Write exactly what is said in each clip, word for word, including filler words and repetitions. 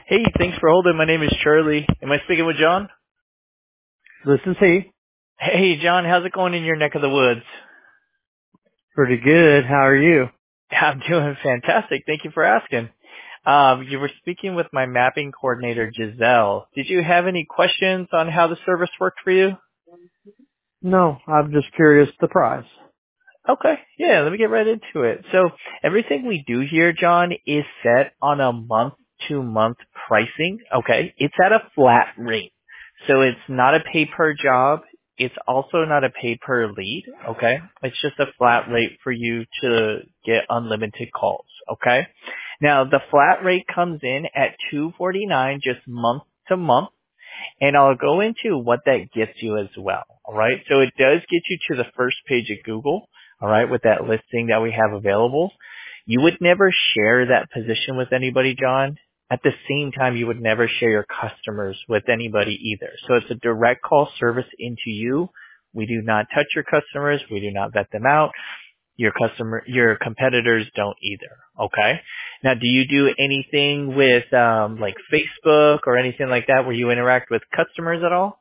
Hey, thanks for holding. My name is Charlie. Am I speaking with John? This is he. Hey, John, how's it going in your neck of the woods? Pretty good. How are you? I'm doing fantastic. Thank you for asking. Um, you were speaking with my mapping coordinator, Giselle. Did you have any questions on how the service worked for you? No, I'm just curious the price. Okay, yeah, let me get right into it. So everything we do here, John, is set on a month-to-month pricing. Okay, it's at a flat rate. So it's not a pay-per-job. It's also not a pay-per-lead. Okay, it's just a flat rate for you to get unlimited calls. Okay, now the flat rate comes in at two forty-nine just month to month. And I'll go into what that gets you as well. All right. So it does get you to the first page of Google. All right. With that listing that we have available. You would never share that position with anybody, John. At the same time, you would never share your customers with anybody either. So it's a direct call service into you. We do not touch your customers. We do not vet them out. Your customer, your competitors don't either. Okay. Now, do you do anything with um, like Facebook or anything like that where you interact with customers at all?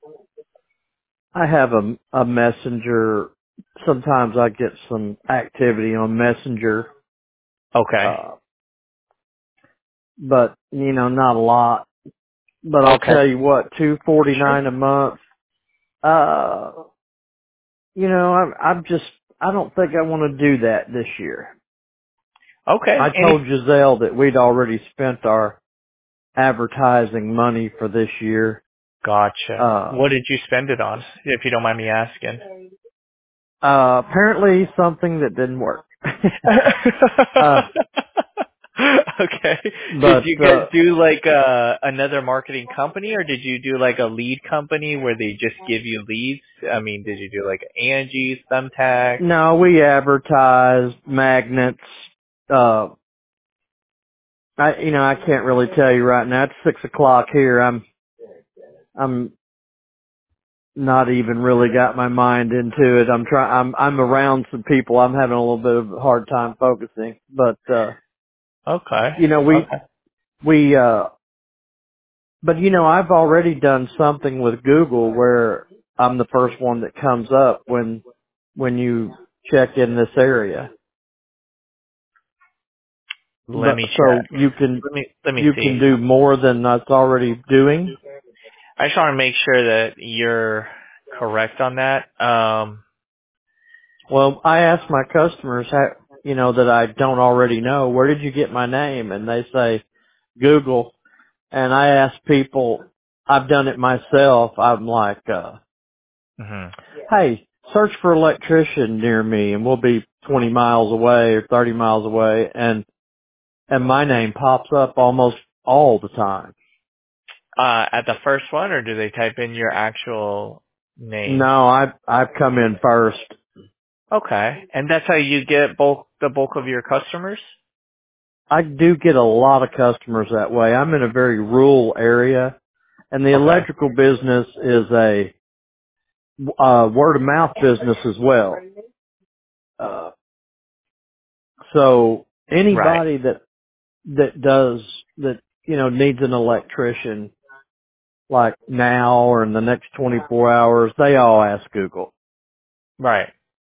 I have a, a messenger. Sometimes I get some activity on Messenger, Okay. uh, but you know, not a lot. But I'll Okay. tell you what, two forty Sure. nine a month. Uh, you know, I'm, I'm just, I don't think I want to do that this year. I Okay. And if, told Giselle that we'd already spent our advertising money for this year. gotcha. Uh, What did you spend it on, if you don't mind me asking? uh, apparently something that didn't work. uh, okay. Did but you guys uh do like uh another marketing company or did you do like a lead company where they just give you leads? I mean, did you do like Angie's, Thumbtack? no, we advertised magnets. Uh, I you know I can't really tell you right now. It's six o'clock here. I'm I'm not even really got my mind into it. I'm trying. I'm I'm around some people. I'm having a little bit of a hard time focusing. But uh, Okay. you know we Okay. we uh, but you know I've already done something with Google where I'm the first one that comes up when when you check in this area. Let But me so check. you can Let me let me you see. can do more than that's already doing. I just want to make sure that you're correct on that. Um Well, I ask my customers, how, you know, that I don't already know, where did you get my name? And they say Google. And I ask people, I've done it myself. I'm like, uh, mhm. hey, search for electrician near me, and we'll be twenty miles away or thirty miles away, and and my name pops up almost all the time. uh at the first one or do they type in your actual name? No, I I've come in first. Okay. And that's how you get bulk the bulk of your customers? I do get a lot of customers that way. I'm in a very rural area, and the Okay. electrical business is a uh, word of mouth business as well. Uh, so Right. anybody that that does that, you know, needs an electrician like now or in the next twenty-four hours, they all ask Google. Right.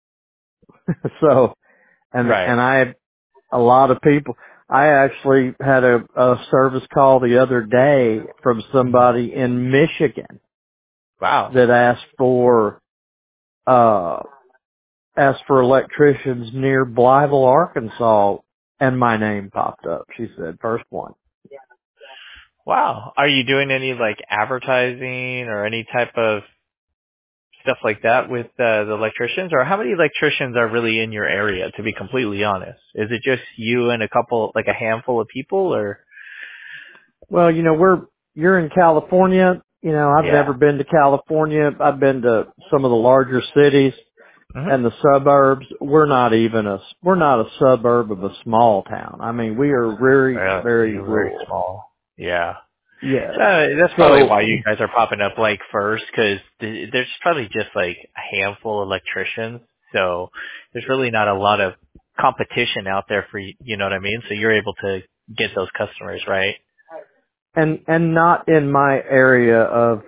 so and Right. and I had a lot of people. I actually had a, a service call the other day from Mhm. somebody in Michigan Wow. that asked for uh asked for electricians near Blytheville, Arkansas, and my name popped up. She said first one. Wow. Are you doing any like advertising or any type of stuff like that with uh, the electricians, or how many electricians are really in your area? To be completely honest, is it just you and a couple, like a handful of people, or? Well, you know, we're you're in California. You know, I've Yeah. never been to California. I've been to some of the larger cities hmm and the suburbs. We're not even a we're not a suburb of a small town. I mean, we are very Uh, very you're very rural. small. Yeah. Yes. So that's probably So why you guys are popping up like first, because th- there's probably just like a handful of electricians. So there's really not a lot of competition out there for you. You know what I mean? So you're able to get those customers, right? and and not in my area of.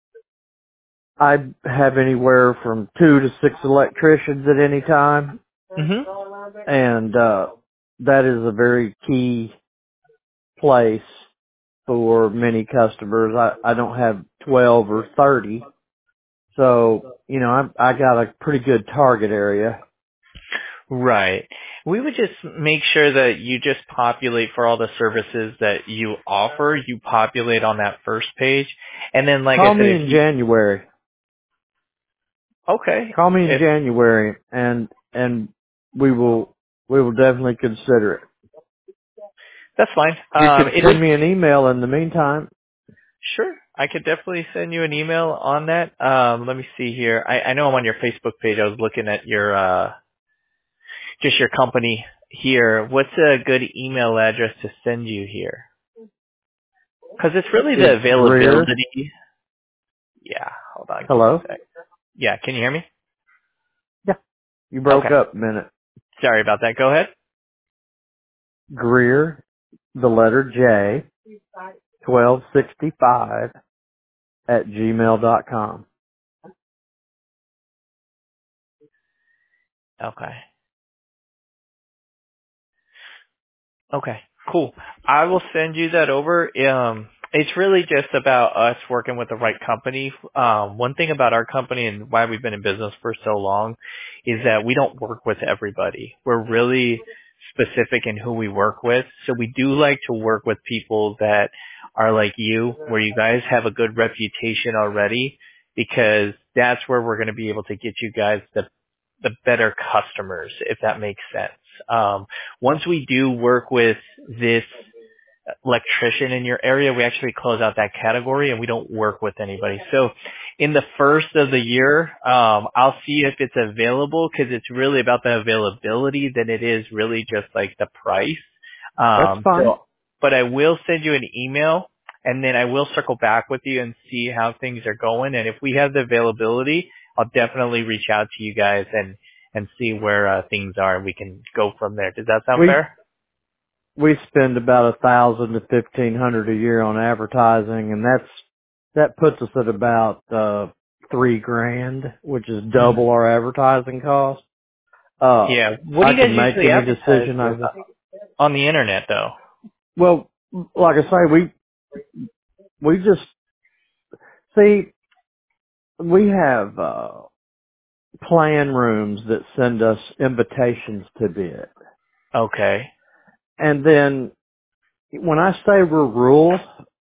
I have anywhere from two to six electricians at any time, Mhm. and uh, that is a very key place for many customers. I, I don't have twelve or thirty, so you know I I got a pretty good target area. Right. We would just make sure that you just populate for all the services that you offer. You populate on that first page, and then, like I Call said, me if in you January. okay, Call me in if January, and and we will we will definitely consider it. that's fine. You Um, could it send would me an email in the meantime. sure. I could definitely send you an email on that. Um, let me see here. I, I know I'm on your Facebook page. I was looking at your uh, just your company here. What's a good email address to send you here? Because it's really the It's Greer. availability. Yeah. Hold on. Give me Hello. a sec. Yeah. Can you hear me? Yeah, you broke Okay. up a minute. Sorry about that. Go ahead. Greer, the letter J, twelve sixty five at gmail dot com. Okay. Okay. Cool. I will send you that over. Um, it's really just about us working with the right company. Um, one thing about our company and why we've been in business for so long is that we don't work with everybody. We're really specific in who we work with. So we do like to work with people that are like you, where you guys have a good reputation already, because that's where we're going to be able to get you guys the the better customers, if that makes sense. Um, once we do work with this electrician in your area, we actually close out that category and we don't work with anybody. So in the first of the year, um, I'll see if it's available, because it's really about the availability than it is really just like the price. That's Um, fine. so, but I will send you an email, and then I will circle back with you and see how things are going. And if we have the availability, I'll definitely reach out to you guys and, and see where uh, things are, and we can go from there. Does that sound We fair? we spend about a thousand to fifteen hundred a year on advertising, and that's that puts us at about uh three grand, which is Mhm. double our advertising cost. Uh, Yeah. What do I you guys can make usually any advertise decision I with want. on the internet, though? Well, like I say, we we just see we have uh plan rooms that send us invitations to bid. Okay. And then when I say we're rural,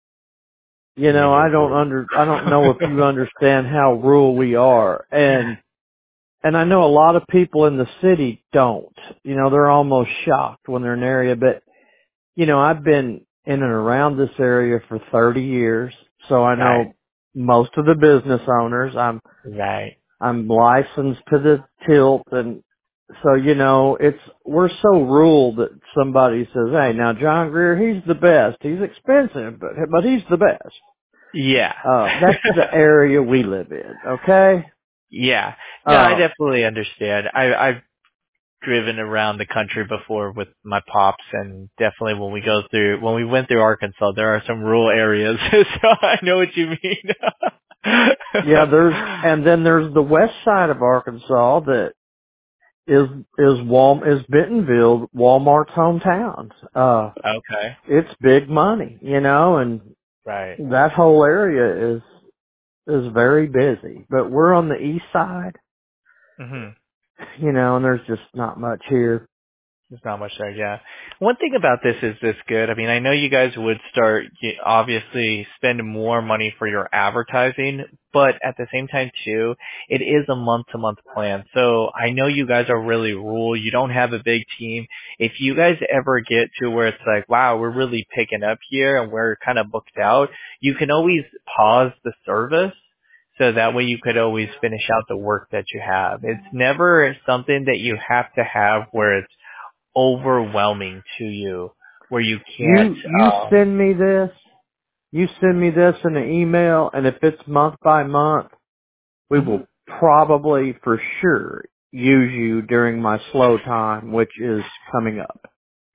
you You know, mean I you're don't rude. under, I don't know if you understand how rural we are. And, and I know a lot of people in the city don't. You know, they're almost shocked when they're in an area, but, you know, I've been in and around this area for thirty years, so I Right. know most of the business owners. I'm Right. I'm licensed to the tilt, and so, you know, it's, we're so rural that somebody says, hey, now John Greer, he's the best. He's expensive, but, but he's the best. Yeah. Uh, that's the area we live in, okay? Yeah. No, I Uh, definitely understand. I, I've driven around the country before with my pops, and definitely when we go through, when we went through Arkansas, there are some rural areas, so I know what you mean. yeah, there's, and then there's the west side of Arkansas that is, is Wal, is Bentonville, Walmart's hometown. Uh, Okay. it's big money, you know, and Right. that whole area is, is very busy, but we're on the east side, Mhm. you know, and there's just not much here. There's not much there, yeah. One thing about this is this good. I mean, I know you guys would start y- obviously spend more money for your advertising, but at the same time too, it is a month to month plan. So I know you guys are really rural. You don't have a big team. If you guys ever get to where it's like, wow, we're really picking up here and we're kind of booked out, you can always pause the service. So that way you could always finish out the work that you have. It's never something that you have to have where it's overwhelming to you, where you can't You, you um send me this, you send me this in an email, and if it's month by month, we mhm. will probably for sure use you during my slow time, which is coming up.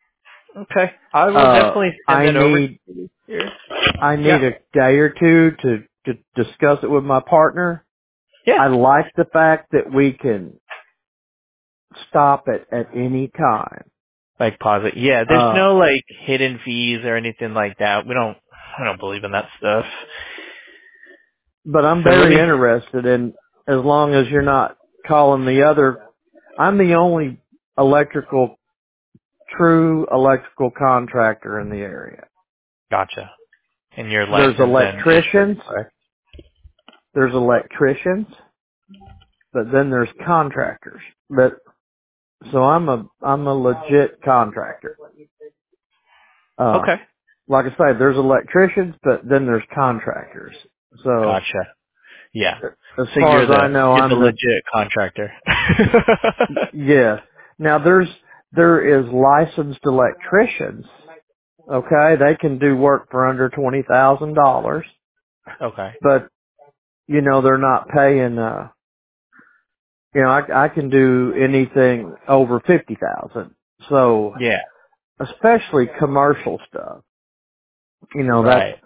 Okay. I will Uh, definitely send I that over need, to you here. I need Yeah. a day or two to, to discuss it with my partner. Yeah. I like the fact that we can stop it at any time. Like pause it. Yeah, there's Uh, no like hidden fees or anything like that. We don't I don't believe in that stuff. but I'm So let very me interested in, as long as you're not calling the other, I'm the only electrical, true electrical contractor in the area. gotcha. And your There's license and insurance, electricians, correct? there's electricians, but then there's contractors. But, so I'm a, I'm a legit contractor. Uh, Okay. like I say, there's electricians, but then there's contractors. So, Gotcha. Yeah. as So far you're as I the know, you're the I'm the, legit contractor. yes. Now there's, there is licensed electricians. Okay, they can do work for under twenty thousand dollars, Okay. but you know they're not paying. uh You know, I, I can do anything over fifty thousand. So, Yeah. especially commercial stuff. You know, that's Right.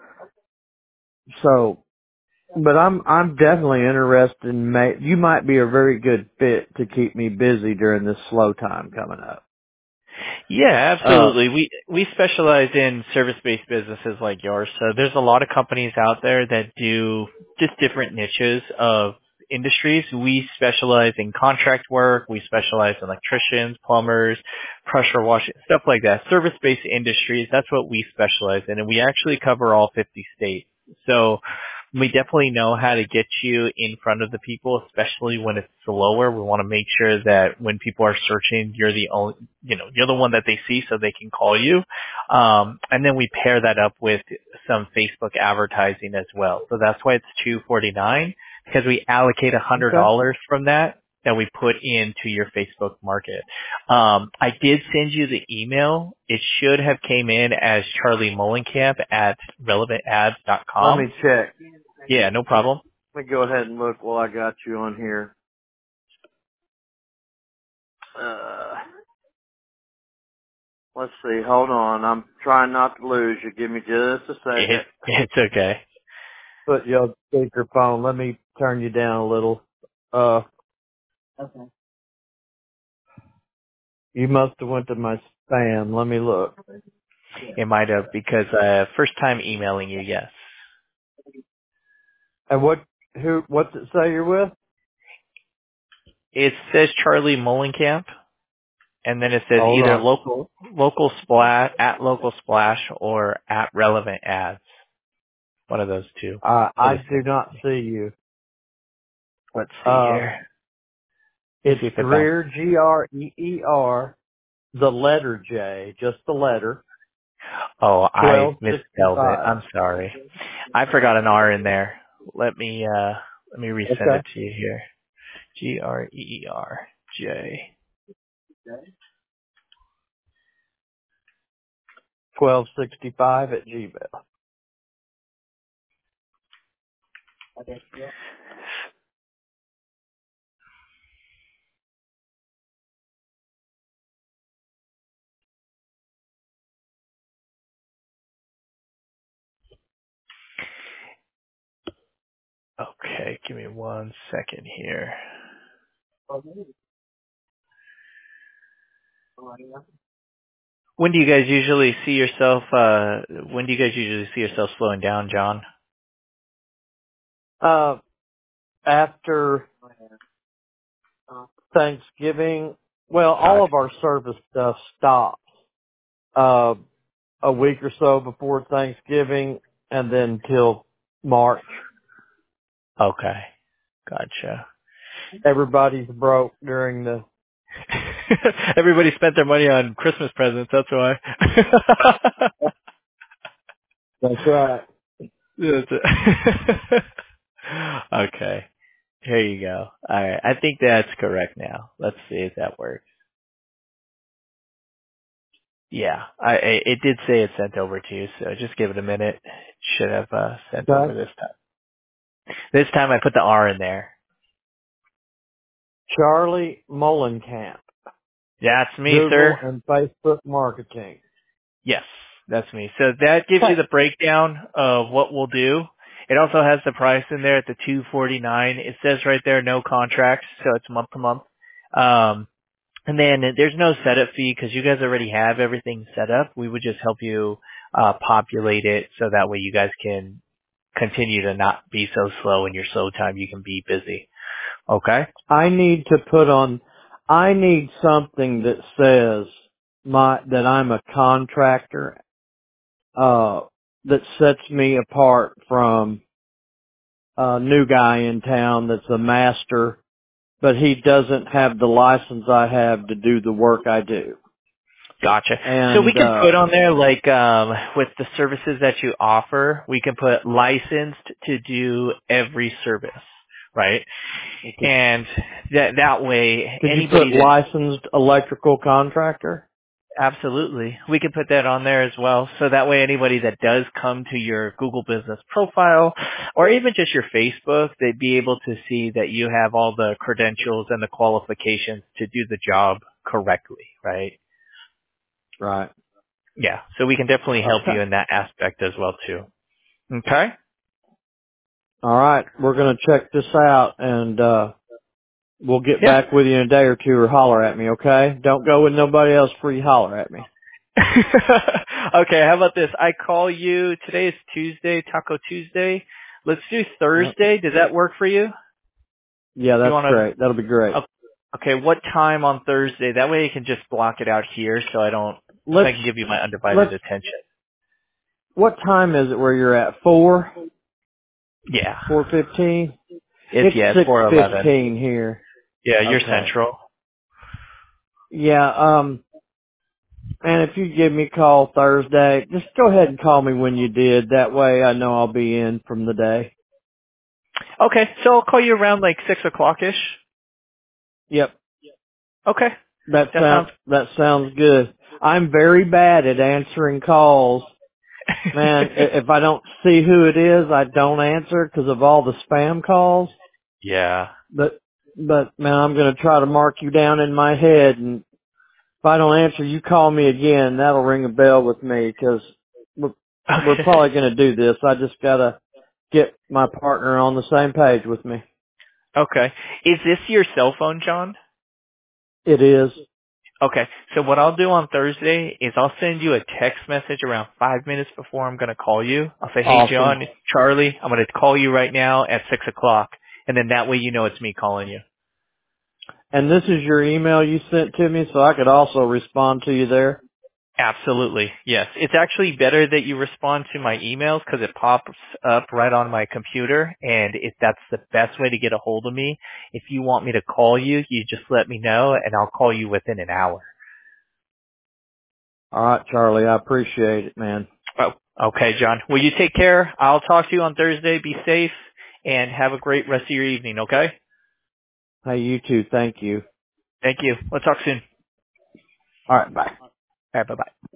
so. But I'm I'm definitely interested in. Ma- you might be a very good fit to keep me busy during this slow time coming up. Yeah, Uh, absolutely. We we specialize in service-based businesses like yours. So there's a lot of companies out there that do just different niches of industries. We specialize in contract work. We specialize in electricians, plumbers, pressure washing, stuff like that. Service-based industries, that's what we specialize in. And we actually cover all fifty states. So we definitely know how to get you in front of the people, especially when it's slower. We want to make sure that when people are searching, you're the only, you know, you're the one that they see so they can call you. Um, and then we pair that up with some Facebook advertising as well. So that's why it's two forty-nine, because we allocate one hundred okay. dollars from that that we put into your Facebook market. Um, I did send you the email. It should have came in as Charlie Mullenkamp at relevant ads dot Let me com. check. Yeah, no problem. Let me go ahead and look while I got you on here. Uh, let's see. Hold on. I'm trying not to lose you. Give me just a It, second. it's okay. Put you on speakerphone. Let me turn you down a little. Uh, you must have went to my spam. Let me look. It might have because uh first time emailing you, yes. And what? Who? What's it say you're with? It says Charlie Mullenkamp, and then it says Hold either on. local local splash at local splash or at relevant ads. One of those two. Uh, Or I the do same. not see you. Let's see Uh, here. Let me it's see if it bounced. Greer, G R E E R, the letter J, just the letter, Oh, I twelve sixty misspelled it. five. I'm sorry. I forgot an R in there. Let me uh let me resend Okay. it to you here. G R E E R J. Twelve sixty five at Gmail. Okay, give me one second here. When do you guys usually see yourself, uh, when do you guys usually see yourself slowing down, John? Uh, after Thanksgiving, well, all Gotcha. of our service stuff stops uh, a week or so before Thanksgiving, and then till March. Okay. Gotcha. Everybody's broke during the. Everybody spent their money on Christmas presents, that's why. That's right. That's it. Okay. Here you go. Alright. I think that's correct now. Let's see if that works. Yeah. I, I it did say it sent over to you, so just give it a minute. It should have uh sent over Okay. this time. This time I put the R in there. Charlie Mullenkamp, That's me, Google sir. and Facebook marketing. Yes, that's me. So that gives you Okay. the breakdown of what we'll do. It also has the price in there at the two forty-nine. It says right there, no contracts, so it's month to month. Um, and then there's no setup fee because you guys already have everything set up. We would just help you uh, populate it so that way you guys can continue to not be so slow in your slow time. You can be busy. Okay? I need to put on, I need something that says my, that I'm a contractor, uh, that sets me apart from a new guy in town that's a master, but he doesn't have the license I have to do the work I do. Gotcha. So we And, can put uh, on there, like, um, with the services that you offer, we can put licensed to do every service, right? could, And that, that way, could you put anybody that, licensed electrical contractor? absolutely, we can put that on there as well. So that way anybody that does come to your Google business profile, or even just your Facebook, they'd be able to see that you have all the credentials and the qualifications to do the job correctly, right? Right. Yeah, so we can definitely help Okay. you in that aspect as well too. Okay? All right. We're going to check this out and, uh, we'll get Yeah. back with you in a day or two or holler at me, okay? Don't go with nobody else before you holler at me. Okay, how about this? I call you, today is Tuesday, Taco Tuesday. Let's do Yep. Thursday. Does that work for you? Yeah, You that's want great. That'll be great. to, okay, what time on Thursday? That way you can just block it out here so I don't, so I Let's, can give you my undivided let's, attention. what time is it where you're at? Four? Yeah. Four fifteen? It's, It's yeah, it's six four eleven. fifteen here. Yeah, you're Okay. central. Yeah, um, and if you give me a call Thursday, just go ahead and call me when you did. That way I know I'll be in from the day. Okay, so I'll call you around like six o'clock-ish. Yep. Okay. That That sounds, sounds that sounds good. I'm very bad at answering calls. Man, i- if I don't see who it is, I don't answer because of all the spam calls. Yeah. But, but man, I'm going to try to mark you down in my head. And if I don't answer, you call me again. That'll ring a bell with me because we're, we're Okay. probably going to do this. I just got to get my partner on the same page with me. Okay. Is this your cell phone, John? It is. Okay. So what I'll do on Thursday is I'll send you a text message around five minutes before I'm going to call you. I'll say, hey, Awesome. John, it's Charlie. I'm going to call you right now at six o'clock. And then that way you know it's me calling you. And this is your email you sent to me, so I could also respond to you there. Absolutely. Yes. It's actually better that you respond to my emails because it pops up right on my computer. And if that's the best way to get a hold of me, if you want me to call you, you just let me know and I'll call you within an hour. All right, Charlie. I appreciate it, man. Oh, okay, John. Well, you take care. I'll talk to you on Thursday. Be safe and have a great rest of your evening, okay? Hey, you too. Thank you. Thank you. We'll talk soon. All right. Bye. All right, bye-bye.